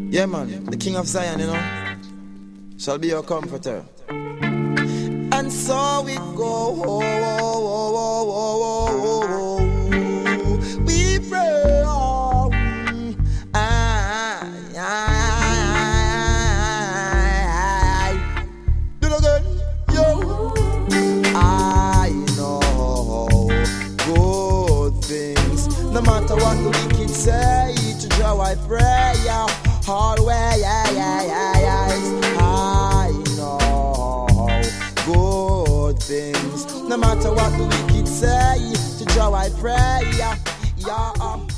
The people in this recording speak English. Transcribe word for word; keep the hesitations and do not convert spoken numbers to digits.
Yeah, man, the King of Zion, you know, shall be your comforter. And so we go, oh, oh, oh, oh, oh, oh, oh. We pray, oh, I, I, I, do it again, yo. I know good things, no matter what the wicked say, to draw I pray, yeah. Always, yeah, yeah, yeah, yeah. I know good things, no matter what the wicked say. To draw I pray, yeah, yeah.